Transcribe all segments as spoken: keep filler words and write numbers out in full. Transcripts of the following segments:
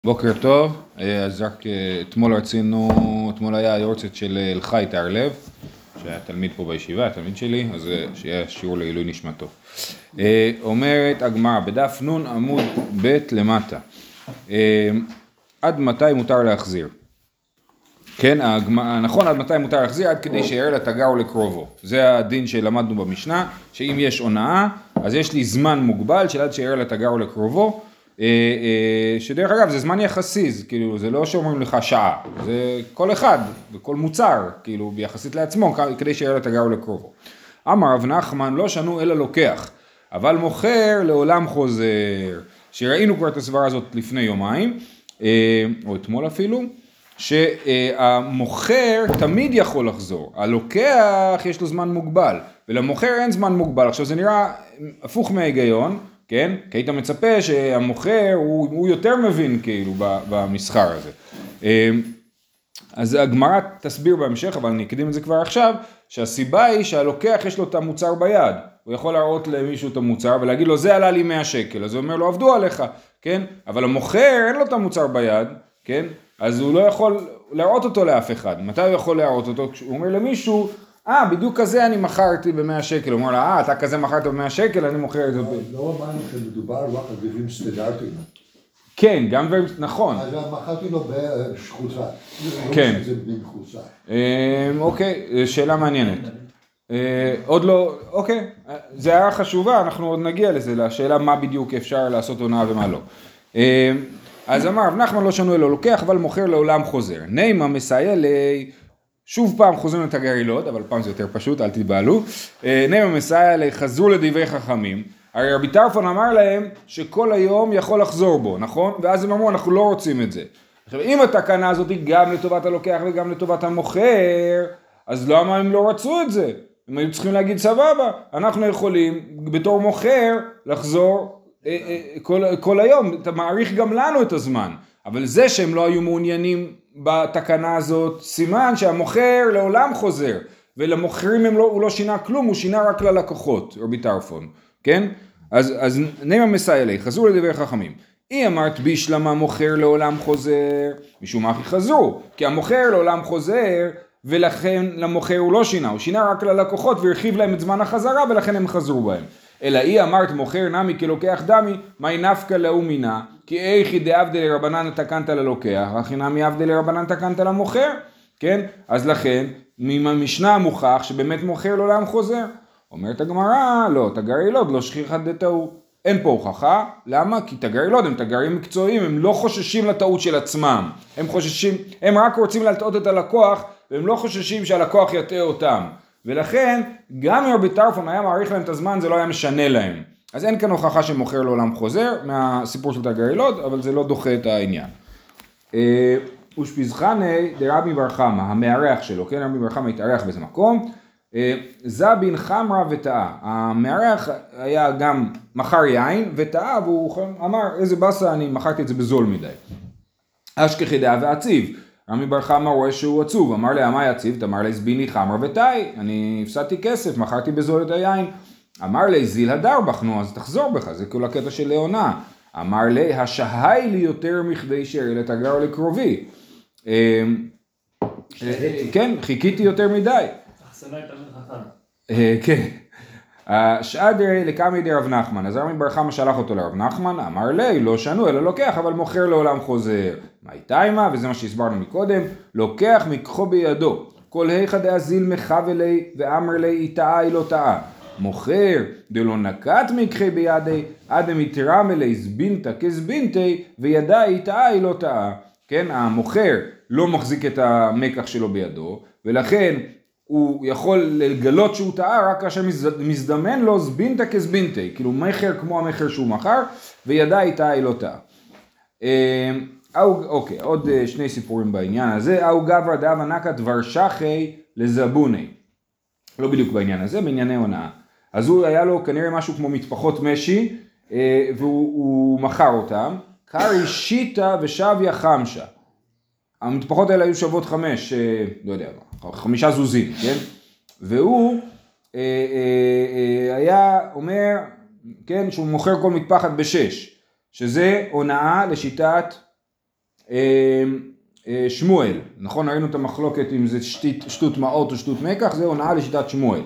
בוקר טוב, אז רק אתמול רצינו, אתמול היה היורצייט של אלחי תהרלב, שהיה תלמיד פה בישיבה, תלמיד שלי, אז שיהיה שיעור לעילוי נשמתו. אומרת הגמרא, בדף נון עמוד ב' למטה, עד מתי מותר להחזיר? כן, נכון, עד מתי מותר להחזיר? עד כדי שיראה לתגר או לקרובו. זה הדין שלמדנו במשנה, שאם יש הונאה, אז יש לי זמן מוגבל של עד שיראה לתגר או לקרובו, שדרך אגב זה זמן יחסי, כאילו זה לא שאומרים לך שעה, זה כל אחד וכל מוצר, כאילו ביחסית לעצמו, כדי שיראה לתגר או לקרובו. אמר רב נחמן לא שנו אלא לוקח, אבל מוכר לעולם חוזר, שראינו כבר את הסברה הזאת לפני יומיים, או אתמול אפילו, שהמוכר תמיד יכול לחזור, הלוקח יש לו זמן מוגבל, ולמוכר אין זמן מוגבל. עכשיו זה נראה הפוך מההיגיון, כן? כי היית מצפה שהמוכר הוא, הוא יותר מבין כאילו במסחר הזה. אז הגמרא תסביר בהמשך, אבל אני אקדים את זה כבר עכשיו, שהסיבה היא שהלוקח יש לו את המוצר ביד, הוא יכול להראות למישהו את המוצר ולהגיד לו זה עלה לי מאה שקל, אז הוא אומר לו עבדו עליך, כן? אבל המוכר אין לו את המוצר ביד, כן? אז הוא לא יכול להראות אותו לאף אחד. מתי הוא יכול להראות אותו? הוא אומר למישהו, אה, בדיוק כזה אני מכרתי במאה שקל. הוא אומר לה, אה, אתה כזה מכרת במאה שקל, אני מוכר את זה. לא אמרנו שמדובר רק על דברים סטנדרטיים. כן, גם דברים, נכון. אז מכרתי לו בשחוצה. כן. זה בחוצה. אוקיי, שאלה מעניינת. עוד לא, אוקיי, זה היה חשובה, אנחנו עוד נגיע לזה, לשאלה מה בדיוק אפשר לעשות הונאה ומה לא. אז אמר, רב נחמן לא שנו אלא לוקח, אבל מוכר לעולם חוזר. נימה מסייע לי, שוב פעם חוזרים את הגרילות, אבל פעם זה יותר פשוט, אל תתבעלו. נימה מסייע לי, חזרו לדברי חכמים. הרי רבי טרפון אמר להם שכל היום יכול לחזור בו, נכון? ואז הם אמרו, אנחנו לא רוצים את זה. עכשיו, אם התקנה הזאת היא גם לטובת הלוקח וגם לטובת המוכר, אז למה הם לא רצו את זה? הם היו צריכים להגיד, סבבה, אנחנו יכולים בתור מוכר לחזור כל, כל היום, אתה מעריך גם לנו את הזמן, אבל זה שהם לא היו מעוניינים בתקנה הזאת, סימן שהמוכר לעולם חוזר, ולמוכרים הם לא, הוא לא שינה כלום, הוא שינה רק ללקוחות, רבי טרפון, כן? אז, אז נימה מסייע לי, חזרו לדברי חכמים. היא אמרת בישלמה מוכר לעולם חוזר, משום מה חזרו, כי המוכר לעולם חוזר, ולכן למוכר הוא לא שינה, הוא שינה רק ללקוחות והרחיב להם את זמן החזרה, ולכן הם חזרו בהם. אלא היא אמרת מוכר נמי כלוקח דמי, מהי נפקא לאו מינה, כי איכי דעבדי לרבנן תקנת ללוקח, הכי נמי עבדי לרבנן תקנת למוכר, כן? אז לכן, ממשנה מוכח שבאמת מוכר לעולם חוזר. אומרת הגמרא, לא, תגרילות לא שכיחא דטעו. אין פה הוכחה, למה? כי תגרילות הם תגרים מקצועיים, הם לא חוששים לטעות של עצמם, הם חוששים, הם רק רוצים להטעות את הלקוח, והם לא חוששים שהלקוח יטעה אותם. ולכן, גם אם רבי טרפון היה מעריך להם את הזמן, זה לא היה משנה להם. אז אין כאן הוכחה שמוכר לעולם חוזר, מהסיפור של תגרילות, אבל זה לא דוחה את העניין. ושפיזחני דרבי בר חמא, המארח שלו, כן, רבי בר חמא התארח באיזה מקום, זבין חמרה וטעה. המארח היה גם מכר יין וטעה, והוא אמר, איזה בסה, אני מכרתי את זה בזול מדי. אשכחי דעה ועציב. רבי בר חמא רואה שהוא עצוב, אמר לי, מה יציב? אמר לי, זביני חמרה וטעי, אני הפסדתי כסף, מכרתי בזול את היין. אמר לי, זיל הדר בך, נו, אז תחזור בך, זה כל הקטע של לעונה. אמר לי, השהי לי יותר מכדי שירי לתגר לקרובי. כן, חיכיתי יותר מדי. אכסנה הייתה חכם. כן. השאדרי לקמי די רב נחמן, אז רבי בר חמא שלח אותו לרב נחמן, אמר לי, לא שנו אלא לוקח, אבל מוכר לעולם חוזר. מה איתה אימה? וזה מה שהסברנו מקודם, לוקח מקחו בידו, כל היכא דאזיל מחווה לי ואמר לי איתה לא טעה. מוכר דלא נקט מקחי בידי, אדם יתרם אלי זבינתה כזבינתי, וידע איתה לא טעה. כן, המוכר לא מחזיק את המקח שלו בידו, ולכן הוא יכול לגלות שהוא טעה רק כאשר מזדמן לו זבינתה כזבינתי, כאילו מחר כמו המחר שהוא מחר, וידע איתה לא טעה. אוקיי, עוד שני סיפורים בעניין הזה. אהו גברא דהבא נקט ורשחי לזבוני. לא בדיוק בעניין הזה, בענייני הונאה. אז הוא היה לו כנראה משהו כמו מטפחות משי, והוא מכר אותם. קרי שיטה ושביה חמשה. המטפחות האלה היו שוות חמש, לא יודע, חמישה זוזים, כן? והוא היה אומר, כן, שהוא מוכר כל מטפחת בשש, שזה הונאה לשיטת שמואל, נכון, ראינו את המחלוקת אם זה שטות מעות או שטות מקח, זה הונאה לשיטת שמואל.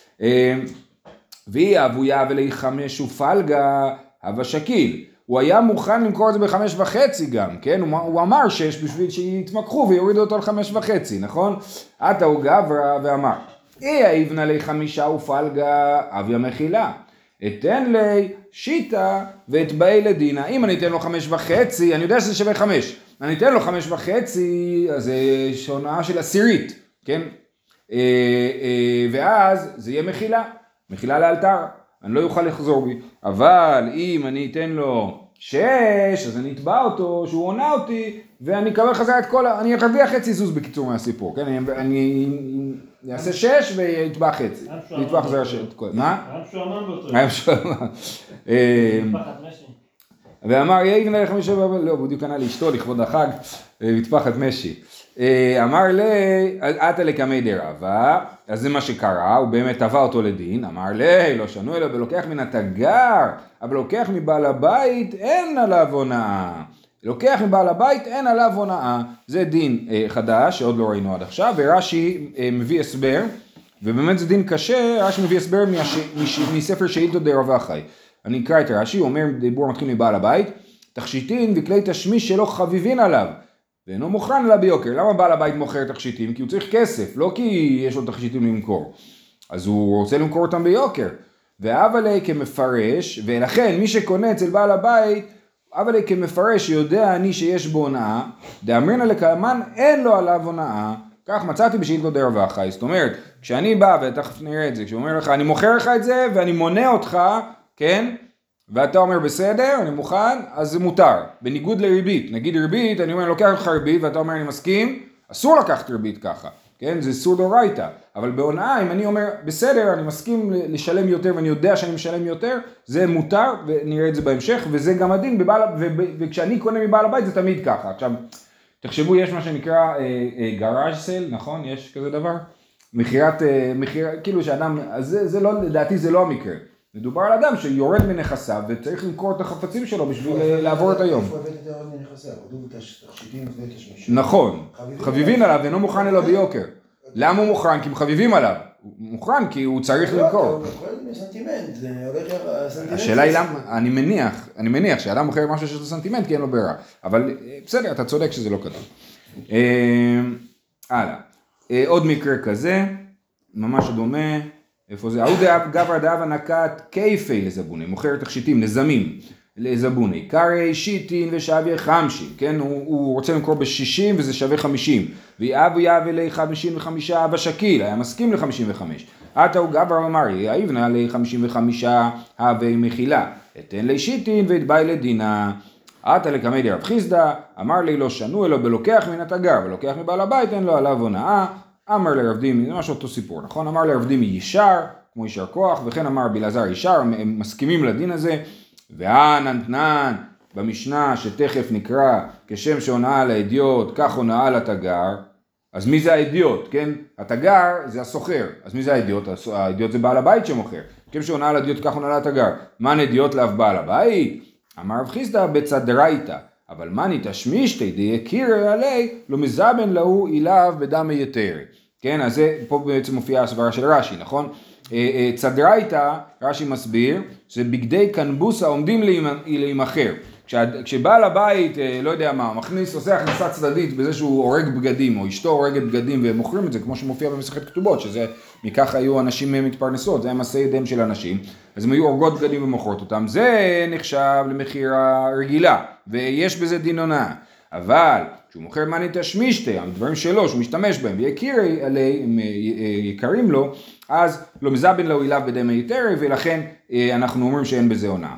והיא אבויה ולי חמש ופלגה הווה שקיל. הוא היה מוכן למכור את זה בחמש וחצי גם, כן? הוא, הוא אמר שש בשביל שיתמקחו ויורידו אותו לחמש וחצי, נכון? עתה הוא גברא ואמר, אי היבנה לי חמישה ופלגה אביה מחילה. אתן לי שיטה ואתבאי לדינה. אם אני אתן לו חמש וחצי, אני יודע שזה שווה חמש. אני אתן לו חמש וחצי, אז זה שונה של עשירית, כן? ואז זה יהיה מחילה. מחילה לאלתר. אני לא יוכל לחזור בי. אבל אם אני אתן לו שש, אז אני אתבע אותו, שהוא עונה אותי, ואני אקבל חזרה את כל ה... אני ארוויח חצי זוז בקיצור מהסיפור, כן? אני, אני אעשה שש ויתבע חצי. יתבע חזרה את כל... מה? הרב שואמן באותו. הרב שואמן. ואמר, יהיה יבנה לחמש שבע, לא, בדיוק ענה לאשתו לכבוד החג, מטפחת משי. אמר לי, עתה לקמי דרבה, אז זה מה שקרה, הוא באמת תבע אותו לדין, אמר לי, לא שנו אלו, ולוקח מן התגר, אבל לוקח מבעל הבית, אין עליו הונאה. לוקח מבעל הבית, אין עליו הונאה. זה דין חדש, שעוד לא ראינו עד עכשיו, ורש"י מביא הסבר, ובאמת זה דין קשה, רש"י מביא הסבר מספר שאילתות דרבה חי. אני אקרא את רש"י, הוא אומר, דיבור מתחיל מבעל הבית, תכשיטין וכלי תשמיש שלא חביבין עליו. ואינו מוכן לה ביוקר. למה בעל הבית מוכר תכשיטים? כי הוא צריך כסף, לא כי יש לו תכשיטים למכור. אז הוא רוצה למכור אותם ביוקר. ואבלי כמפרש, ולכן מי שקונה אצל בעל הבית, אבלי כמפרש שיודע אני שיש בו הונאה, דאמרינא לקלמן אין לו עליו הונאה, כך מצאתי בשאילתות דרבה חי. זאת אומרת, כשאני בא, ותכף נראה את זה, כשהוא אומר לך, אני מוכר לך את זה, ואני מונה אותך, כן? ואתה אומר בסדר, אני מוכן, אז זה מותר. בניגוד לריבית, נגיד ריבית, אני אומר, אני לוקח לך ריבית, ואתה אומר, אני מסכים, אסור לקחת ריבית ככה, כן? זה סור דאורייתא. אבל בהונאה, אם אני אומר, בסדר, אני מסכים לשלם יותר, ואני יודע שאני משלם יותר, זה מותר, ונראה את זה בהמשך, וזה גם הדין, בבעל, וכשאני קונה מבעל הבית, זה תמיד ככה. עכשיו, תחשבו, יש מה שנקרא גראז' סייל, נכון? יש כזה דבר? מכירת, מכיר, כאילו שאדם, אז זה, זה לא, לדעתי זה לא המקרה. מדובר על אדם שיורד מנכסיו וצריך למכור את החפצים שלו בשביל לעבור את היום. איפה הבאת את יורד מנכסיו? עוד תכשיטים ותשמיש. נכון, חביבין עליו ואינו מוכן אלו ביוקר. למה הוא מוכן? כי הם חביבים עליו. הוא מוכן כי הוא צריך למכור. הוא מוכן מסנטימנט, זה הולך לסנטימנט. השאלה היא למה, אני מניח, אני מניח שאדם מוכר משהו שיש לו סנטימנט כי אין לו ברירה. אבל בסדר, אתה צודק שזה לא כתוב. הלאה. עוד מקרה כזה, ממש דומה. איפה זה? ההוא גבר דאבה נקת כיפי לזבוני, מוכר תכשיטים, נזמים לזבוני, קרי שיטין ושווה חמישים, כן? הוא, הוא רוצה למכור ב-שישים וזה שווה חמישים, ואבו יאווה לי חמישים וחמישה אבא שקיל, היה מסכים ל-חמישים וחמש. עתה הוא גבר אמר, יאיבנה לי חמישים וחמישה הווה מחילה, אתן לי שיטין ואתבאי לדינה. עתה לקמי דרב חיסדא, אמר לי לא שנו אלו בלוקח מן התגר, ולוקח מבעל הבית, אין לו עליו הונאה. אמר לרב דימי, זה ממש אותו סיפור, נכון? אמר לרב דימי ישר, כמו ישר כוח, וכן אמר בלעזר ישר, הם מסכימים לדין הזה, והנתנן במשנה שתכף נקרא כשם שהונאה לאדיוט, כך הונאה לתגר, אז מי זה האדיוט, כן? התגר זה הסוחר, אז מי זה האדיוט? האדיוט זה בעל הבית שמוכר, כשם שהונאה לאדיוט, כך הונאה לתגר, מה נדיוט לאו בעל הבית? אמר רב חיסדא בצדרייתא, אבל מני תשמישתי דייקיר עלי לא מזבן להו אליו בדמי יתרי. כן, אז זה פה בעצם מופיעה הסברה של רש"י, נכון? צדרייתא, רש"י מסביר, זה בגדי קנבוסה עומדים להימכר. כשבעל הבית, לא יודע מה, מכניס, עושה הכנסה צדדית בזה שהוא הורג בגדים, או אשתו הורגת בגדים והם מוכרים את זה, כמו שמופיע במסכת כתובות, שזה מכך היו אנשים מתפרנסות, זה היה מעשה ידיהם של אנשים, אז הם היו הורגות בגדים ומוכרות אותם, זה נחשב למחירה רגילה, ויש בזה דין הונאה. אבל כשהוא מוכר מני תשמישתי, הדברים שלו, שהוא משתמש בהם, ויקיר עליהם, יקרים לו, אז לא מזבן לו אליו בדמי יתרי, ולכן אנחנו אומרים שאין בזה הונאה.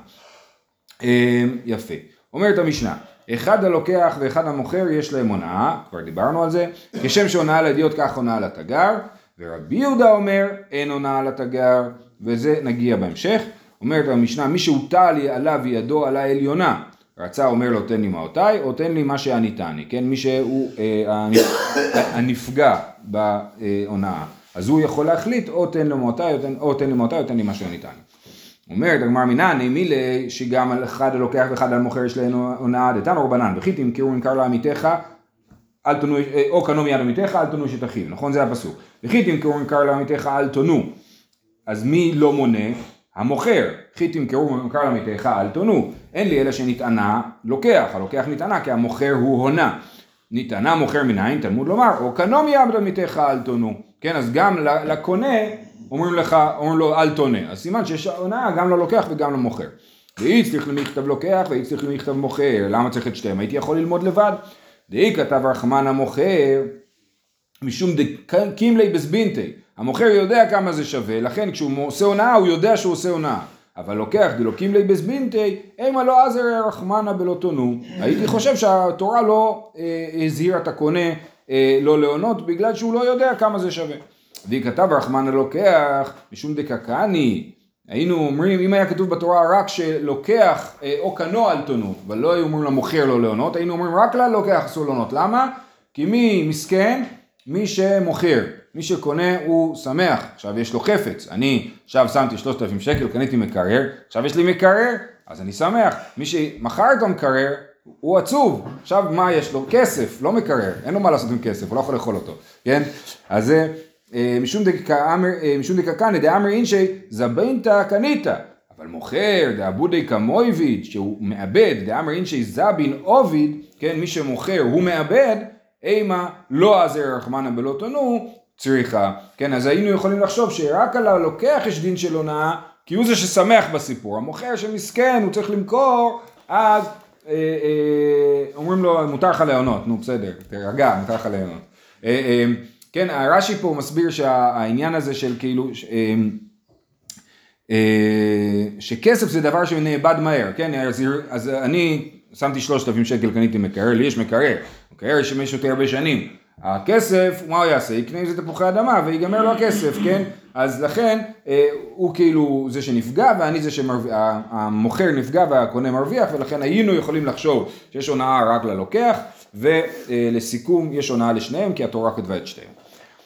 יפה. אומרת המשנה, אחד הלוקח ואחד המוכר יש להם הונאה, כבר דיברנו על זה, כשם שהונאה לאדיוט כך הונאה לתגר, ורבי יהודה אומר אין הונאה לתגר, וזה נגיע בהמשך. אומרת המשנה, מי שהוטל עליו ידו על העליונה, רצה אומר לו תן לי מעותיי, או תן לי מה שעניתני, כן? מי שהוא אה, הנפגע בהונאה, אז הוא יכול להחליט או תן לי מעותיי, או תן לי מעותיי, או תן לי מה שעניתני. אומרת הגמרא מינן, מילי שגם על אחד הלוקח ואחד על מוכר יש להן הונאה דתניא רבנן, וכי תמכרו ממכר לעמיתך, אל תונו, או קנו מיד עמיתך, אל תונו שתחיו, נכון? זה הפסוק. וכי תמכרו ממכר לעמיתך, אל תונו. אז מי לא מונה? המוכר. וכי תמכרו ממכר לעמיתך, אל תונו. אין לי אלא שנטענה, לוקח, הלוקח נטענה, כי המוכר הוא הונה. נטענה מוכר מנין, תלמוד לומר, או קנו מיד עמיתך, אל תונו. כן, אז גם לקונה, אומרים לך, אומרים לו אל תונה. אז סימן שיש הונאה גם ללוקח וגם למוכר. ואי צריך למכתב לוקח ואי צריך למכתב מוכר. למה צריך את שתיהם? הייתי יכול ללמוד לבד. דאי כתב רחמן המוכר, משום דקימלי בסבינתי. המוכר יודע כמה זה שווה, לכן כשהוא עושה הונאה הוא יודע שהוא עושה הונאה. אבל לוקח דלוקימלי בסבינתי, אימה לא עזר רחמנה בלא תונו. הייתי חושב שהתורה לא אה, הזהירה את הקונה אה, לא להונות, בגלל שהוא לא יודע כמה זה שווה. והיא כתב רחמן הלוקח, משום דקקני. היינו אומרים, אם היה כתוב בתורה רק שלוקח אה, או קנו על תונו, אבל לא היו אומרים למוכר לא להונות, היינו אומרים רק ללוקח אסור להונות. למה? כי מי מסכן? מי שמוכר. מי שקונה הוא שמח. עכשיו יש לו חפץ. אני עכשיו שמתי שלושת אלפים שקל, קניתי מקרר, עכשיו יש לי מקרר, אז אני שמח. מי שמכר את המקרר הוא עצוב. עכשיו מה יש לו? כסף, לא מקרר. אין לו מה לעשות עם כסף, הוא לא יכול לאכול אותו. כן? אז זה... משום דקקני דאמר אינשי זבינתא קניתא, אבל מוכר דאבודי כמויביד שהוא מאבד, דאמר אינשי זבין עוביד, כן, מי שמוכר הוא מאבד, אימה לא עזר רחמנא בלא תונו צריכה. כן, אז היינו יכולים לחשוב שרק על הלוקח יש דין של הונאה, כי הוא זה ששמח בסיפור. המוכר שמסכן הוא צריך למכור, אז אה, אה, אומרים לו מותר לך להונות, נו בסדר, תרגע, מותר לך להונות. אה, אה, כן, הרש"י פה מסביר שהעניין הזה של כאילו, ש, אה, אה, שכסף זה דבר שנאבד מהר, כן, אז, אז אני שמתי שלושת אלפים שקל, קניתי מקרר, לי יש מקרר, מקרר ישמש אותי הרבה שנים, הכסף, מה הוא יעשה? יקנה איזה תפוחי אדמה ויגמר לו הכסף, כן, אז לכן אה, הוא כאילו זה שנפגע ואני זה שמרוויח, המוכר נפגע והקונה מרוויח, ולכן היינו יכולים לחשוב שיש הונאה רק ללוקח, ולסיכום יש הונאה לשניהם, כי התורה כתבה את שתיהם.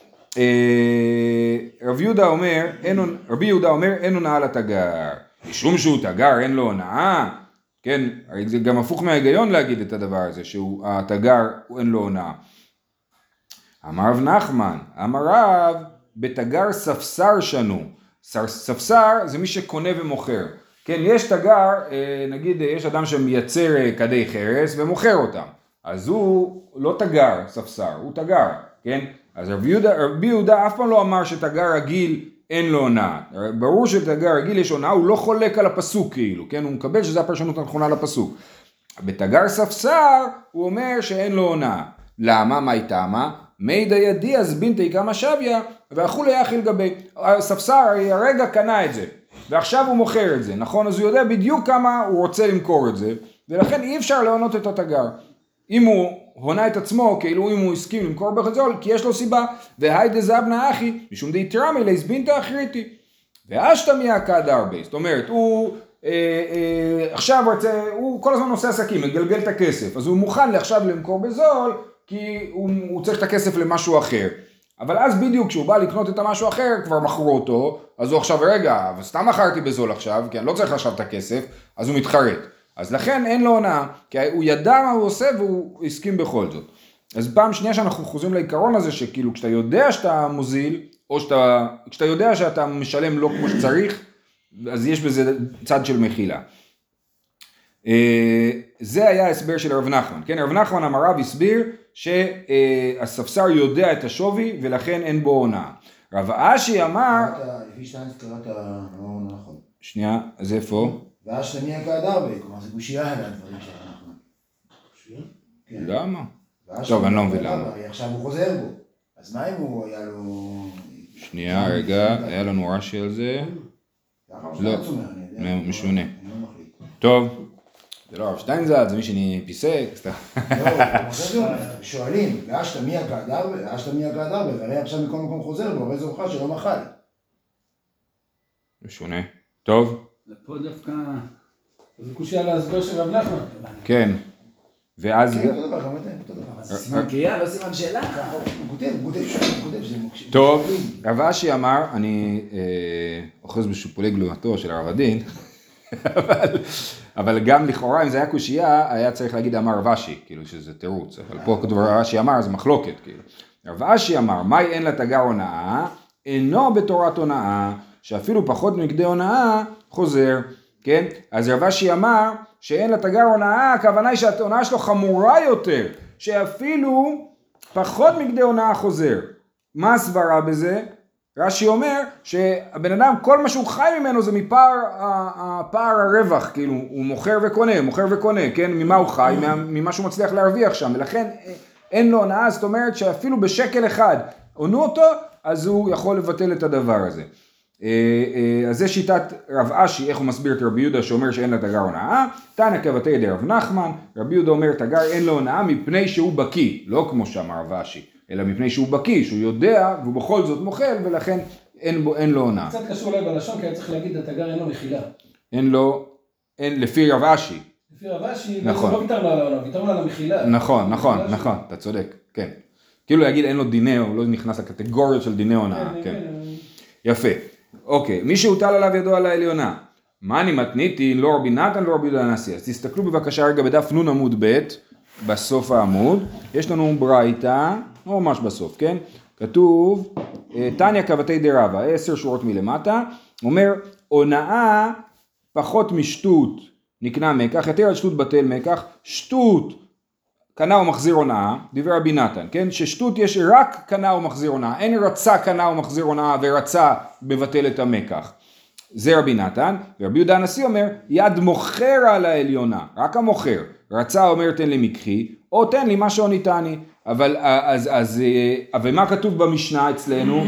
רבי יהודה אומר, רבי יהודה אומר, אין הונאה לתגר, משום שהוא תגר, אין לו הונאה, כן, זה גם הפוך מההיגיון להגיד את הדבר הזה, שהוא התגר, אין לו הונאה. אמר רב נחמן, אמר רב, בתגר ספסר שנו, ספסר זה מי שקונה ומוכר, כן, יש תגר, נגיד יש אדם שמייצר כדי חרס ומוכר אותם, אז הוא לא תגר ספסר, הוא תגר, כן, אז רבי יהודה, רבי יהודה אף פעם לא אמר שתגר רגיל אין לו הונאה, ברור שתגר רגיל יש הונאה, הוא לא חולק על הפסוק כאילו, כן, הוא מקבל שזו הפרשנות הנכונה לפסוק, בתגר ספסר הוא אומר שאין לו הונאה, למה? מה הייתה? מה? מידע ידי אז בינתי כמה שביה ואכולי אכיל גבי, הספסר הרגע קנה את זה ועכשיו הוא מוכר את זה, נכון? אז הוא יודע בדיוק כמה הוא רוצה למכור את זה ולכן אי אפשר להונות את התגר, אם הוא הונה את עצמו כאילו אם הוא הסכים למכור בחזול כי יש לו סיבה, והיידה זבנה אחי משום די תרמי להסבינתא אחריתי ואשתא מיה כהדרבי, זאת אומרת הוא אה, אה, עכשיו רוצה, הוא כל הזמן עושה עסקים, מגלגל את הכסף, אז הוא מוכן עכשיו למכור בזול כי הוא, הוא צריך את הכסף למשהו אחר, אבל אז בדיוק כשהוא בא לקנות את המשהו אחר כבר מכרו אותו, אז הוא עכשיו רגע, אבל סתם מכרתי בזול עכשיו, כי אני לא צריך עכשיו את הכסף, אז הוא מתחרט, אז לכן אין לו הונאה, כי הוא ידע מה הוא עושה והוא הסכים בכל זאת. אז פעם שנייה שאנחנו חוזרים לעיקרון הזה, שכאילו כשאתה יודע שאתה מוזיל, או שאתה, כשאתה יודע שאתה משלם לא כמו שצריך, אז יש בזה צד של מחילה. זה היה ההסבר של רב נחמן, כן, רב נחמן אמר רב הסביר שהספסר יודע את השווי ולכן אין בו הונאה. רב אשי אמר, לפי שטיינס קראת לא נכון. שנייה, אז איפה? ואשתא מיה כהדרבי, כלומר זה גושייה על הדברים שאנחנו. גושייה? כן. למה? טוב, אני לא מבין למה. עכשיו הוא חוזר בו, אז מה אם הוא היה לו... שנייה, רגע, היה לנו רש"י על זה. לא, משונה. טוב. זה לא הרב שטיינזלץ, זה מי שאני פיסק, סתם. לא, שואלים, ואשתא מיה כהדרבי, ואשתא מיה כהדרבי, והרי עכשיו מכל מקום חוזר בו, הרי זה הוכחה שלא מחל. משונה. טוב. לפה דווקא, זה קושי על ההסבר של רב נחמן. כן. ואז... כן, אותו דבר, גם אתם, אותו דבר. סימן קריאה, לא סימן שאלה. הוא כותב, הוא כותב שם, הוא כותב שזה מוקשים. טוב, רב אשי אמר, אני אוחז בשיפולי גלומתו של הרב הדין, אבל, אבל גם לכאורה אם זה היה קושייה, היה צריך להגיד אמר רב אשי, כאילו שזה תירוץ, אבל פה כתוב רב אשי אמר, זה מחלוקת, כאילו. רב אשי אמר, מהי אין לה תגר הונאה, אינו בתורת הונאה, שאפילו פחות מכדי הונאה חוזר, כן? אז רב אשי אמר שאין לה תגר הונאה, הכוונה היא שההונאה שלו חמורה יותר, שאפילו פחות מכדי הונאה חוזר. מה הסברה בזה? רש"י אומר שהבן אדם כל מה שהוא חי ממנו זה מפער הפער הרווח, כאילו הוא מוכר וקונה, מוכר וקונה, כן? ממה הוא חי? ממה שהוא מצליח להרוויח שם, ולכן אין לו הונאה, זאת אומרת שאפילו בשקל אחד עונו אותו, אז הוא יכול לבטל את הדבר הזה. אז זה שיטת רב אשי, איך הוא מסביר את רבי יהודה שאומר שאין לה תגר הונאה. תנא כבתי ידי רב נחמן, רבי יהודה אומר תגר אין לו הונאה מפני שהוא בקי, לא כמו שאמר רב אשי, אלא מפני שהוא בקי, שהוא יודע והוא בכל זאת מוכל ולכן אין, בו, אין לו הונאה. קצת קשור אולי בלשון, כי אני צריך להגיד התגר אין לו מחילה. אין לו, אין, לפי רב אשי. לפי רב אשי, נכון. לא ויתרנו על ההונאה, ויתרנו על המחילה. נכון, נכון, נכון, אתה צודק, כן. כאילו להגיד אין לו דיני, הוא לא נכנס לקטגוריות של דיני הונאה, כן. יפה. אוקיי, מי שהוטל עליו ידו על העליונה, מה אני מתניתי, לא רבי נתן, לא רבי יהודה הנשיא. אז תסתכלו בבקשה רגע בדף נון עמוד ב', בסוף העמוד, יש לנו ברייתא, לא ממש בסוף, כן? כתוב, תניא כבתי דרבא, עשר שורות מלמטה, אומר, הונאה פחות משטות נקנה מקח, יותר על שטות בטל מקח, שטות קנה ומחזיר הונאה, דיבר רבי נתן, כן? ששטות יש רק קנה ומחזיר הונאה, אין רצה קנה ומחזיר הונאה ורצה מבטל את המקח. זה רבי נתן, ורבי יהודה הנשיא אומר, יד מוכר על העליונה, רק המוכר. רצה אומר תן לי מקחי, או תן לי מה שעוניתני. אבל אז, אז, אבל מה כתוב במשנה אצלנו?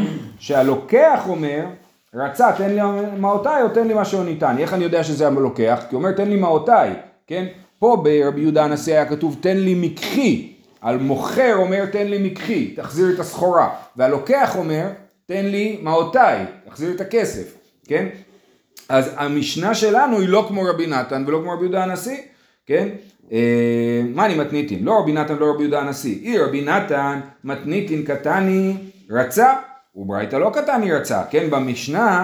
שהלוקח אומר, רצה תן לי מעותיי או תן לי מה שעוניתני. איך אני יודע שזה הלוקח? כי הוא אומר תן לי מעותיי, כן? פה ברבי יהודה הנשיא היה כתוב תן לי מקחי, על מוכר אומר תן לי מקחי, תחזיר את הסחורה, והלוקח אומר תן לי מעותיי, תחזיר את הכסף, כן? אז המשנה שלנו היא לא כמו רבי נתן ולא כמו רבי יהודה הנשיא, כן? אה, מה אני מתניתין? לא רבי נתן, לא רבי יהודה הנשיא, אי רבי נתן מתניתין קטני רצה, וברייתא לא קטני רצה, כן? במשנה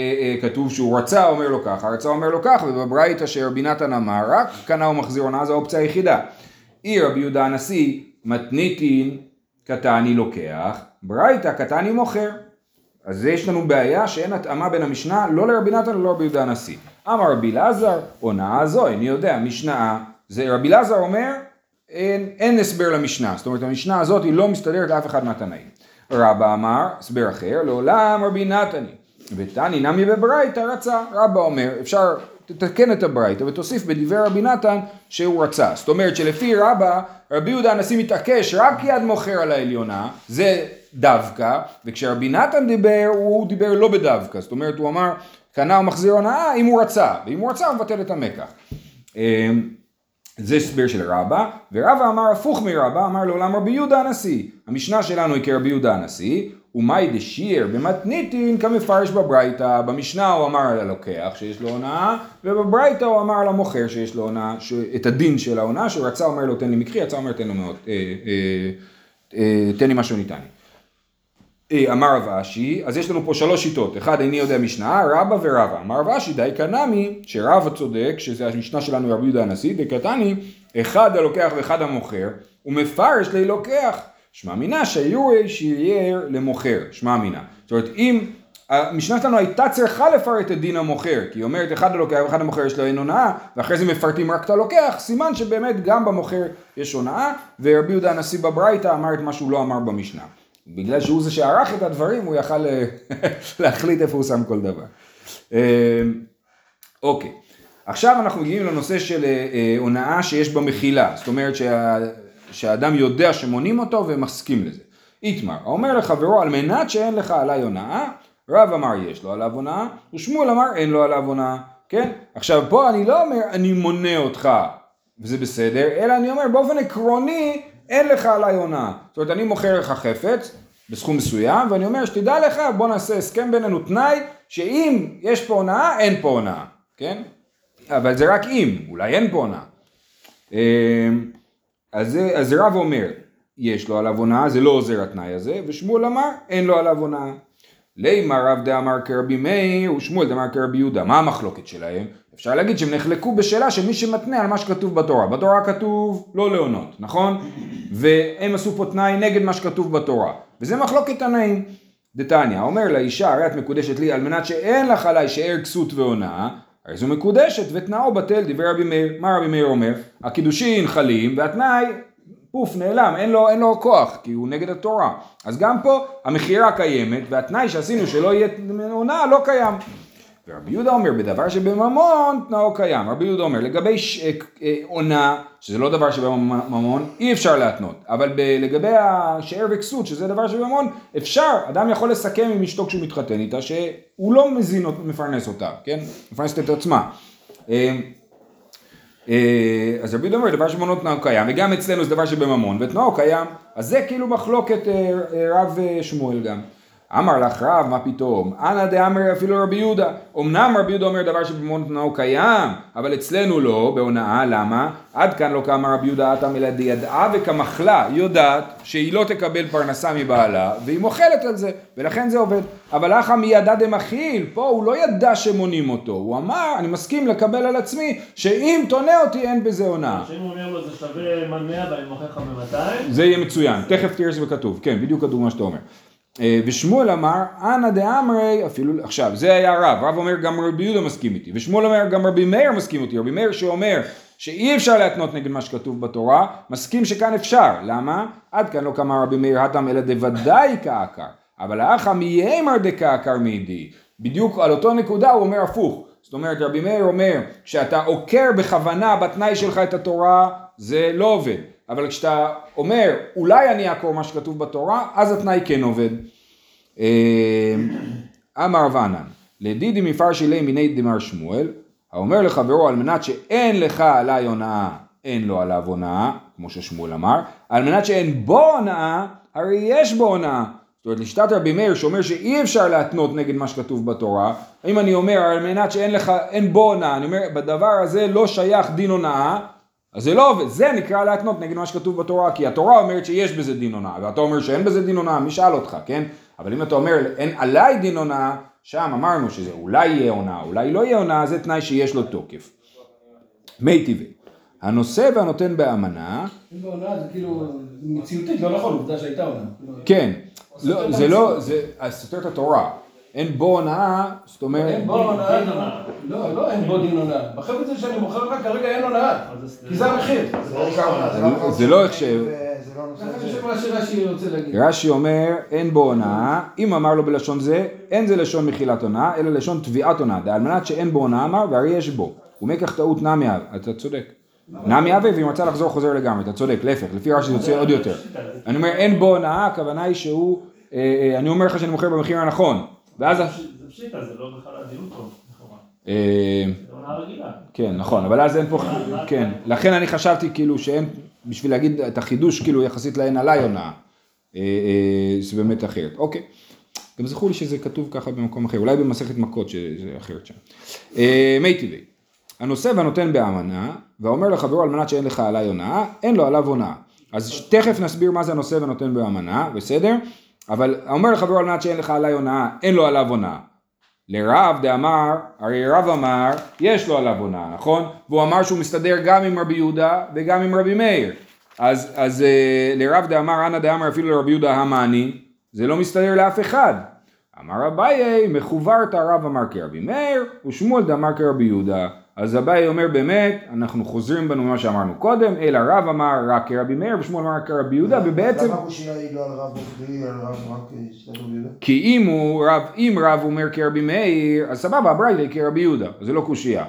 כתוב שהוא רצה אומר לו ככה, רצה אומר לו ככה, ובברייתא שרבי נתן אמר רק קנה ומחזיר הונאה, זו האופציה היחידה. אי רבי יהודה הנשיא מתניתין קטני לוקח, ברייתא קטני מוכר. אז יש לנו בעיה שאין התאמה בין המשנה לא לרבי נתן ולא לרבי יהודה הנשיא. אמר רבי אלעזר, הונאה זו, אני יודע, משנה, זה רבי אלעזר אומר אין, אין הסבר למשנה, זאת אומרת המשנה הזאת היא לא מסתדרת לאף אחד מהתנאים. רבא אמר, הסבר אחר, לעולם רבי נתני. ותני נמי בברייתא רצה, רבא אומר, אפשר תתקן את הברייתא ותוסיף בדברי רבי נתן שהוא רצה. זאת אומרת שלפי רבא, רבי יהודה הנשיא מתעקש רק יד מוכר על העליונה, זה דווקא, וכשרבי נתן דיבר, הוא דיבר לא בדווקא, זאת אומרת הוא אמר, קנה ומחזיר הונאה אם הוא רצה, ואם הוא רצה הוא מבטל את המקח. זה הסבר של רבא, ורבא אמר הפוך מרבא, אמר לעולם רבי יהודה הנשיא. המשנה שלנו היא כרבי יהודה הנשיא, ומאי דשיר במתניתין כמפרש בברייתא. במשנה הוא אמר על הלוקח שיש לו הונאה, ובברייתא הוא אמר על המוכר שיש לו הונאה, את הדין של ההונאה, שהוא רצה אומר לו תן לי מקחי, רצה אומר תן לו מאוד, אה, אה, אה, תן לי משהו ניתן. אמר רב אשי, אז יש לנו פה שלוש שיטות, אחד איני יודע משנה, רבא ורבא. אמר רב אשי די קנמי, שרבא צודק, שזה המשנה שלנו רבי יהודה הנשיא, די קטני, אחד הלוקח ואחד המוכר, ומפרש לי לוקח, שמע מינה שיורי שירייר למוכר, שמע מינה. זאת אומרת, אם המשנה שלנו הייתה צריכה לפרט את דין המוכר, כי היא אומרת אחד הלוקח ואחד המוכר יש לו אין הונאה, ואחרי זה מפרטים רק את הלוקח, סימן שבאמת גם במוכר יש הונאה, ורבי יהודה הנשיא בברייתא אמר את מה שהוא לא אמר במשנה. בגלל שהוא זה שערך את הדברים, הוא יכל להחליט איפה הוא שם כל דבר. אוקיי, עכשיו אנחנו מגיעים לנושא של הונאה שיש בה מחילה, זאת אומרת שה, שהאדם יודע שמונים אותו ומסכים לזה. איתמר, אומר לחברו, על מנת שאין לך עליי הונאה, רב אמר יש לו עליו הונאה, ושמואל אמר אין לו עליו הונאה, כן? עכשיו פה אני לא אומר אני מונה אותך, וזה בסדר, אלא אני אומר באופן עקרוני, אין לך עליי הונאה. זאת אומרת, אני מוכר לך חפץ בסכום מסוים, ואני אומר שתדע לך, בוא נעשה הסכם בינינו תנאי, שאם יש פה הונאה, אין פה הונאה, כן? אבל זה רק אם, אולי אין פה הונאה. אז, אז רב אומר, יש לו עליו הונאה, זה לא עוזר התנאי הזה, ושמואל אמר, אין לו עליו הונאה. לימה רב דאמר כרבי מאיר, ושמואל דאמר כרבי יהודה. מה המחלוקת שלהם? אפשר להגיד שהם נחלקו בשאלה שמי שמתנה על מה שכתוב בתורה. בתורה כתוב לא להונות, נכון? והם עשו פה תנאי נגד מה שכתוב בתורה. וזה מחלוקת תנאים. דתניא, אומר לאישה, הרי את מקודשת לי על מנת שאין לך עליי שאר כסות והונאה, הרי זו מקודשת ותנאו בטל, דברי רבי מאיר. מה רבי מאיר אומר? הקידושין חלים והתנאי פוף נעלם, אין לו, אין לו כוח, כי הוא נגד התורה. אז גם פה המחירה קיימת, והתנאי שעשינו שלא יהיה הונאה לא קיים. ורבי יהודה אומר, בדבר שבממון תנאו קיים. רבי יהודה אומר, לגבי עונה, שזה לא דבר שבממון, אי אפשר להתנות. אבל ב- לגבי השאר וכסות, שזה דבר שבממון, אפשר. אדם יכול לסכם עם אשתו כשהוא מתחתן איתה, שהוא לא מזין, מפרנס אותה, כן? מפרנסת את עצמה. אז רבי יהודה אומר, דבר שבממון תנאו קיים, וגם אצלנו זה דבר שבממון, ותנאו קיים, אז זה כאילו מחלוקת רב שמואל גם. אמר לך רב, מה פתאום? אנא דאמר אפילו רבי יהודה. אמנם רבי יהודה אומר דבר שבממון תנאו קיים, אבל אצלנו לא, בהונאה, למה? עד כאן לא קמה רבי יהודה אתם אלא דידעה וכמחלה, היא יודעת שהיא לא תקבל פרנסה מבעלה, והיא מוכלת על זה, ולכן זה עובד. אבל אחא מידע דמכיל, פה הוא לא ידע שמונים אותו, הוא אמר, אני מסכים לקבל על עצמי, שאם תונה אותי אין בזה הונאה. שאם הוא אומר לו זה שווה מאה ואני מוכר לך ב-מאתיים? זה יהיה מצוין, תכף תראה שזה כתוב, כן, בדיוק כתוב מה שאתה אומר. ושמואל אמר, אנא דאמרי, אפילו, עכשיו, זה היה רב, רב אומר גם רבי יהודה מסכים איתי, ושמואל אומר גם רבי מאיר מסכים איתי, רבי מאיר שאומר שאי אפשר להתנות נגד מה שכתוב בתורה, מסכים שכאן אפשר, למה? עד כאן לא קמה רבי מאיר התם אלא דוודאי כעקר, אבל האחא מיימר דכעקר מידי, בדיוק על אותו נקודה הוא אומר הפוך, זאת אומרת רבי מאיר אומר, כשאתה עוקר בכוונה בתנאי שלך את התורה, זה לא עובד. אבל כשאתה אומר, אולי אני אעקור מה שכתוב בתורה, אז התנאי כן עובד. אמר רבנן, לדידי מפרשי לי מיני דמר שמואל, האומר לחברו על מנת שאין לך עליי הונאה, אין לו עליו הונאה, כמו ששמואל אמר, על מנת שאין בו הונאה, הרי יש בו הונאה. זאת אומרת, לשיטת רבי מאיר שאומר שאי אפשר להתנות נגד מה שכתוב בתורה, אם אני אומר על מנת שאין לך, אין בו הונאה, אני אומר, בדבר הזה לא שייך דין הונאה, אז זה לא עובד, זה נקרא להתנות נגד מה שכתוב בתורה, כי התורה אומרת שיש בזה דין הונאה, ואתה אומר שאין בזה דין הונאה, מי שאל אותך, כן? אבל אם אתה אומר אין עליי דין הונאה, שם אמרנו שזה אולי יהיה הונאה, אולי לא יהיה הונאה, זה תנאי שיש לו תוקף. מי טבעי, הנושא והנותן באמנה, אם בהונאה זה כאילו מציאותית, לא נכון, עובדה שהייתה הונאה. כן, זה לא, זה סותר את התורה. אין בו הונאה, זאת אומרת... אין בו הונאה, לא, לא אין בו דין הונאה. בחבר'ה זה שאני מוכר לך כרגע אין הונאה, כי זה המחיר. זה לא איך ש... זה מה שרש"י רוצה להגיד. רש"י אומר, אין בו הונאה, אם אמר לו בלשון זה, אין זה לשון מחילת הונאה, אלא לשון תביעת הונאה. על מנת שאין בו הונאה אמר, והרי יש בו. הוא מקח טעות נמי אב, אתה צודק. נמי אב, ואם רצה לחזור חוזר לגמרי, אתה צודק, להפך, לפי רש"י זה יוצא עוד יותר. אני אומר, אין בו הונאה, הכוונה היא שהוא, אני אומר לך שאני מוכר במחיר הנכון. ואז... זה פשיטה, זה לא בכלל הדיון פה, לכאורה. זה הונאה רגילה. כן, נכון, אבל אז אין פה... כן, לכן אני חשבתי כאילו שאין, בשביל להגיד את החידוש, כאילו יחסית להן עליי הונאה. זה באמת אחרת. אוקיי. גם זכו לי שזה כתוב ככה במקום אחר, אולי במסכת מכות שזה אחרת שם. מי טבעי. הנושא והנותן באמנה, ואומר לחברו על מנת שאין לך עליי הונאה, אין לו עליו הונאה. אז תכף נסביר מה זה הנושא והנותן באמנה, בסדר? אבל אומר לחברו על מנת שאין לך עליי הונאה, אין לו עליו הונאה. לרב דאמר, הרי רב אמר, יש לו עליו הונאה, נכון? והוא אמר שהוא מסתדר גם עם רבי יהודה וגם עם רבי מאיר. אז, אז לרב דאמר, אנא דאמר אפילו לרבי יהודה המאני, זה לא מסתדר לאף אחד. אמר אביי, מחוברת רב אמר כרבי מאיר, ושמואל דאמר כרבי יהודה. אז אביי אומר באמת, אנחנו חוזרים בנו מה שאמרנו קודם, אלא רב אמר רק כרבי מאיר, ושמואל אמר כרבי יהודה, ובעצם... למה הקושייה היא לא על רב אופדי, על רב רק כרבי יהודה? כי אם הוא רב, אם רב אומר כרבי מאיר, אז סבבה, הברייתא היא כרבי יהודה, זה לא קושייה.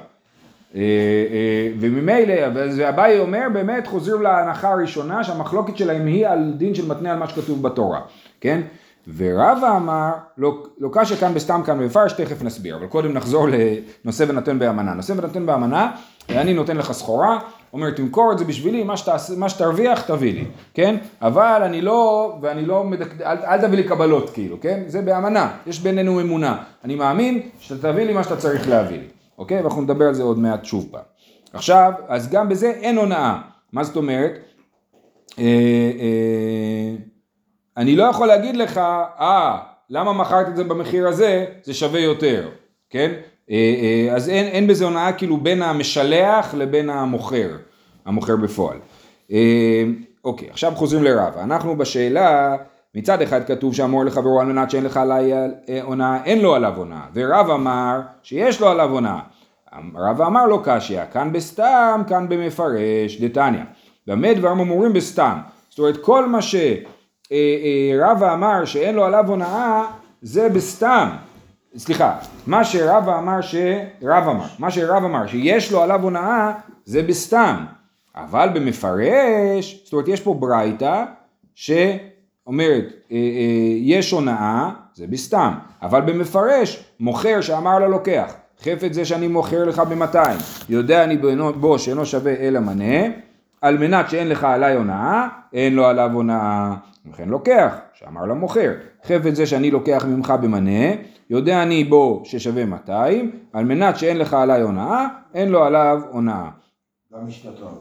וממילא, ואביי אומר באמת, חוזרים להנחה הראשונה, שהמחלוקת שלהם היא על דין של מתנה על מה שכתוב בתורה, כן? ורבא אמר, לא, לא קשה כאן בסתם כאן בפרש, תכף נסביר, אבל קודם נחזור לנושא ונותן באמנה. נושא ונותן באמנה, אני נותן לך סחורה, אומר תמכור את זה בשבילי, מה, שתעש, מה שתרוויח תביא לי, כן? אבל אני לא, ואני לא מדק... אל, אל תביא לי קבלות כאילו, כן? זה באמנה, יש בינינו אמונה. אני מאמין שאתה תביא לי מה שאתה צריך להביא לי, אוקיי? ואנחנו נדבר על זה עוד מעט שוב פעם. עכשיו, אז גם בזה אין הונאה. מה זאת אומרת? אני לא יכול להגיד לך, אה, למה מכרת את זה במחיר הזה, זה שווה יותר, כן? אז אין, אין בזה הונאה כאילו בין המשלח לבין המוכר, המוכר בפועל. אוקיי, עכשיו חוזרים לרבא. אנחנו בשאלה, מצד אחד כתוב שאמור לחברו על מנת שאין לך עליי הונאה, אין לו עליו הונאה, ורב אמר שיש לו עליו הונאה. רבא אמר לו קשיא, כאן בסתם, כאן במפרש, דתניא. במה דברים אמורים בסתם. זאת אומרת, כל מה שרבא אמר שאין לו עליו הונאה, זה בסתם. סליחה, מה שרבא אמר שרב אמר, מה שרב אמר שיש לו עליו הונאה, זה בסתם. אבל במפרש, זאת אומרת, יש פה ברייתא שאומרת, יש הונאה, זה בסתם. אבל במפרש, מוכר שאמר ללוקח, חפץ זה שאני מוכר לך ב-מאתיים, יודע אני בו שאינו שווה אלא מנה, על מנת שאין לך עליי הונאה, אין לו עליו הונאה, לכן לוקח, שאמר למוכר, חפץ זה שאני לוקח ממך במנה, יודע אני בו ששווה מאתיים, על מנת שאין לך עליי הונאה, אין לו עליו הונאה. גם משתתו.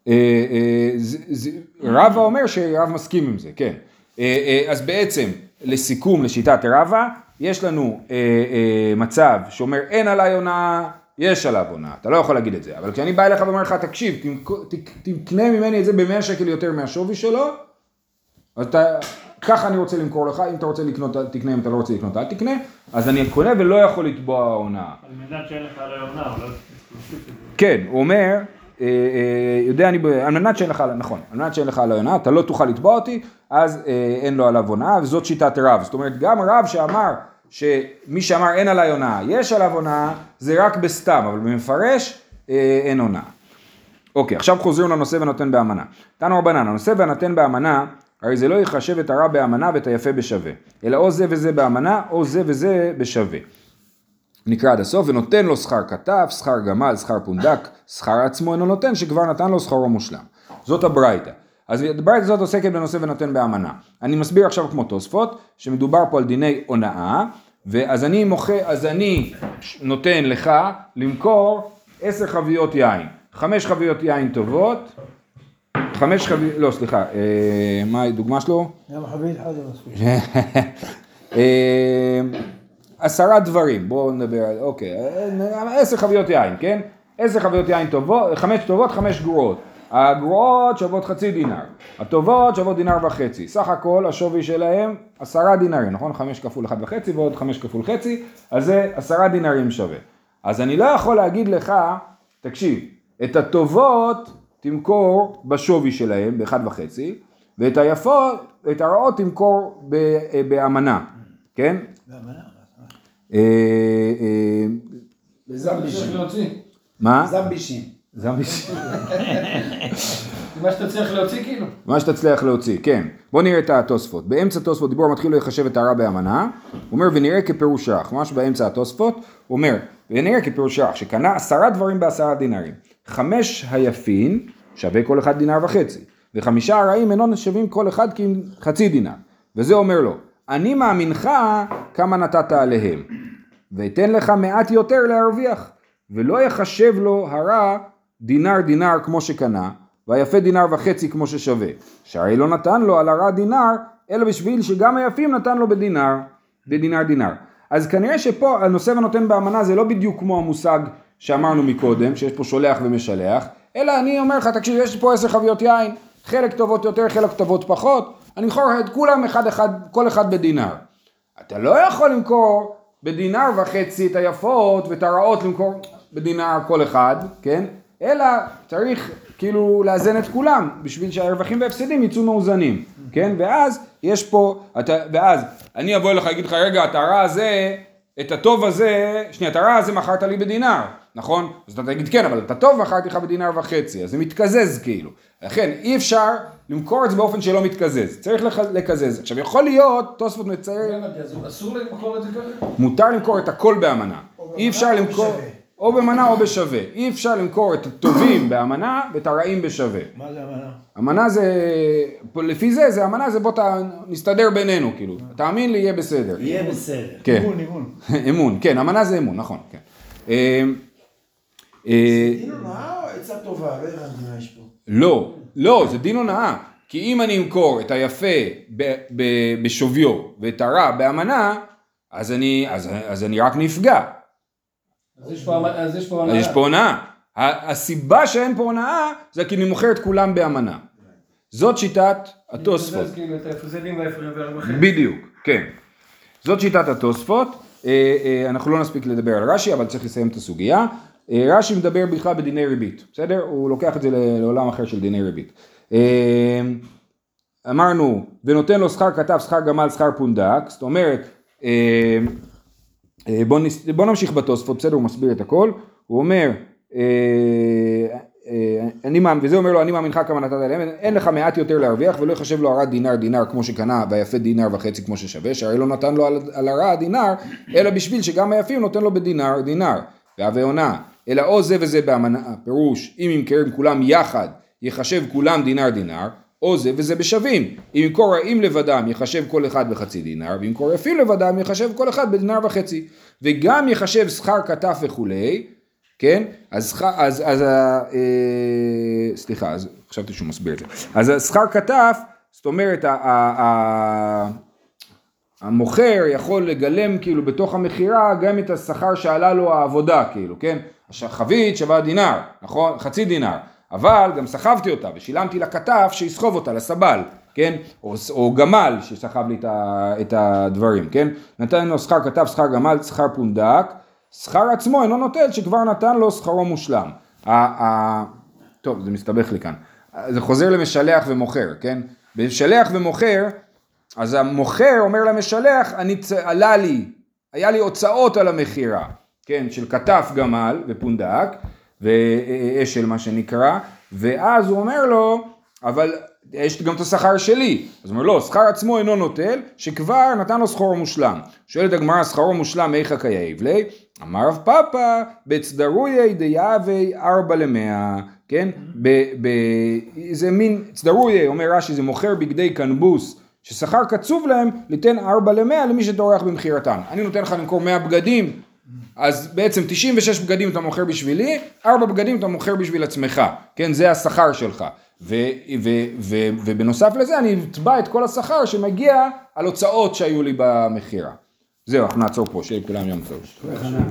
רבא אומר שרב מסכים עם זה, כן. אז בעצם, לסיכום, לשיטת רבא, יש לנו מצב שאומר אין עליי הונאה, יש עליו הונאה, אתה לא יכול להגיד את זה, אבל כשאני בא אליך ואומר לך, תקשיב, תקנה ממני את זה ב-מאה שקל יותר מהשווי שלו, אז אתה, ככה אני רוצה למכור לך, אם אתה רוצה לקנות, תקנה, אם אתה לא רוצה לקנות, אל תקנה, אז אני קונה ולא יכול לתבוע הונאה. על מנת שאין לך עליי הונאה, אבל לא... כן, הוא אומר, יודע אני, על מנת שאין לך, נכון, על מנת שאין לך עליי הונאה, אתה לא תוכל לתבוע אותי, אז אין לו עליו הונאה, וזאת שיטת רב, זאת אומרת, גם רב שאמר, שמי שאמר אין עליי הונאה, יש עליו הונאה, זה רק בסתם, אבל במפרש אין הונאה. אוקיי, עכשיו חוזרים לנושא ונותן באמנה. תנו רבנן, הנושא ונותן באמנה, הרי זה לא יחשב את הרע באמנה ואת היפה בשווה, אלא או זה וזה באמנה, או זה וזה בשווה. נקרא עד הסוף, ונותן לו שכר כתף, שכר גמל, שכר פונדק, שכר עצמו אינו נותן, שכבר נתן לו שכרו מושלם. זאת הברייתא. אז הברייתא הזאת עוסקת בנושא ונותן באמנה. אני מסביר עכשיו כמו תוספות, שמדובר פה על דיני הונאה, ואז אני מוכר, אז אני נותן לך למכור עשר חביות יין, חמש חביות יין טובות, חמש חביות, לא סליחה, אה, מה הדוגמה שלו? גם חבית אחד זה מספיק. עשרה דברים, בואו נדבר על, אוקיי, עשר חביות יין, כן? עשר חביות יין טובות, חמש טובות, חמש גרועות. הגרועות שוות חצי דינר, הטובות שוות דינר וחצי. סך הכל השווי שלהם עשרה דינרים, נכון? חמש כפול אחד וחצי ועוד חמש כפול חצי, אז זה עשרה דינרים שווה. אז אני לא יכול להגיד לך, תקשיב, את הטובות תמכור בשווי שלהם באחד וחצי, ואת היפות, את הרעות תמכור באמנה, כן? באמנה. בזמבישים. מה? זמבישים. זמבישים. מה שאתה צריך להוציא כאילו. מה שתצליח להוציא, כן. בוא נראה את התוספות. באמצע התוספות דיבור מתחיל לחשב את הרע באמנה, הוא אומר ונראה כפירוש רך, ממש באמצע התוספות, הוא אומר ונראה כפירוש רך, שקנה עשרה דברים בעשרה דינרים, חמש היפין שווה כל אחד דינר וחצי, וחמישה הרעים אינם שווים כל אחד כחצי דינר, וזה אומר לו, אני מאמינך כמה נתת עליהם, ואתן לך מעט יותר להרוויח, ולא יחשב לו הרע דינר דינר כמו שקנה, והיפה דינר וחצי כמו ששווה, שהרי לא נתן לו על הרע דינר, אלא בשביל שגם היפים נתן לו בדינר, בדינר דינר. אז כנראה שפה הנושא ונותן באמנה זה לא בדיוק כמו המושג שאמרנו מקודם, שיש פה שולח ומשלח, אלא אני אומר לך, תקשיב, יש פה עשר חביות יין, חלק טובות יותר, חלק טובות פחות, אני מכור את כולם אחד אחד, כל אחד בדינר. אתה לא יכול למכור בדינר וחצי את היפות ואת הרעות למכור בדינר כל אחד, כן? אלא צריך כאילו לאזן את כולם, בשביל שהרווחים והפסדים יצאו מאוזנים, כן? ואז יש פה, אתה, ואז אני אבוא אליך, אגיד לך, רגע, את הרע הזה, את הטוב הזה, שנייה, את הרע הזה מכרת לי בדינר, נכון? אז אתה תגיד, כן, אבל את הטוב מכרתי לך בדינר וחצי, אז זה מתקזז כאילו. לכן, אי אפשר למכור את זה באופן שלא מתקזז, צריך לקזז. עכשיו, יכול להיות, תוספות מצייר, אסור למכור את זה ככה? מותר למכור את הכל באמנה. אי אפשר למכור, או במנה או בשווה. אי אפשר למכור את הטובים באמנה ואת הרעים בשווה. מה זה אמנה? אמנה זה, לפי זה, זה אמנה זה בוא נסתדר בינינו, כאילו. תאמין לי, יהיה בסדר. יהיה בסדר. כן. אמון, אמון. אמון, כן, אמנה זה אמון, נכון, כן. דין הונאה או עצה טובה? לא הבנתי מה יש פה. לא, לא, זה דין הונאה. כי אם אני אמכור את היפה ב- ב- בשוויו ואת הרע באמנה, אז אני, אז, אז אני רק נפגע. אז יש פה, אז יש פה אז יש פה הונאה. הסיבה שאין פה הונאה זה כי אני מוכר את כולם באמנה. זאת שיטת התוספות. זה כאילו את ההפסדים וההפרשים והרווחים. בדיוק, כן. זאת שיטת התוספות. אנחנו לא נספיק לדבר על רש"י, אבל צריך לסיים את הסוגיה. רש"י מדבר בכלל בדיני ריבית, בסדר? הוא לוקח את זה לעולם אחר של דיני ריבית. אמרנו, ונותן לו שכר כתב, שכר גמל, שכר פונדק, זאת אומרת, בוא, נס... בוא נמשיך בתוספות, בסדר, הוא מסביר את הכל, הוא אומר, אני מאמין, וזה אומר לו, אני מאמינך כמה נתת להם, אין לך מעט יותר להרוויח, ולא יחשב לו הרע דינר דינר כמו שקנה, והיפה דינר וחצי כמו ששווה, שהרי לא נתן לו על, על הרע דינר, אלא בשביל שגם היפים נותן לו בדינר דינר, והווה עונה, אלא או זה וזה באמנה, פירוש, אם ימכרם כולם יחד, יחשב כולם דינר דינר, או זה וזה בשווים, אם ימכור רעים לבדם יחשב כל אחד בחצי דינר, ואם ימכור יפים לבדם יחשב כל אחד בדינר וחצי, וגם יחשב שכר כתף וכולי, כן? אז, אז, אז, אה, סליחה, אז חשבתי שהוא מסביר את זה. אז השכר כתף, זאת אומרת, ה, ה, ה, המוכר יכול לגלם כאילו בתוך המחירה גם את השכר שעלה לו העבודה, כאילו, כן? החבית שווה דינר, נכון? חצי דינר. אבל גם סחבתי אותה ושילמתי לכתף שיסחוב אותה לסבל, כן? או, או גמל שסחב לי את הדברים, כן? נתן לו שכר כתף, שכר גמל, שכר פונדק, שכר עצמו אינו נוטל שכבר נתן לו שכרו מושלם. ה, ה, טוב, זה מסתבך לי כאן. זה חוזר למשלח ומוכר, כן? במשלח ומוכר, אז המוכר אומר למשלח, אני עלה לי, היה לי הוצאות על המחירה, כן? של כתף גמל ופונדק, ואשל מה שנקרא, ואז הוא אומר לו, אבל יש גם את השכר שלי, אז הוא אומר לו, שכר עצמו אינו נוטל, שכבר נתן לו שכרו מושלם. שואלת הגמרא, שכרו מושלם איכה קייב לי? אמר רב פאפא, בצדרויה דייבי ארבע למאה, כן? זה מין, צדרויה, אומר רש"י, זה מוכר בגדי קנבוס, ששכר קצוב להם, ליתן ארבע למאה למי שטורח במחירתם. אני נותן לך למכור מאה בגדים, אז בעצם תשעים ושש בגדים אתה מוכר בשבילי, ארבע בגדים אתה מוכר בשביל עצמך, כן, זה השכר שלך, ו, ו, ו, ובנוסף לזה אני אתבע את כל השכר שמגיע על הוצאות שהיו לי במחירה. זהו, אנחנו נעצור פה, שיהיה כולם יום טוב.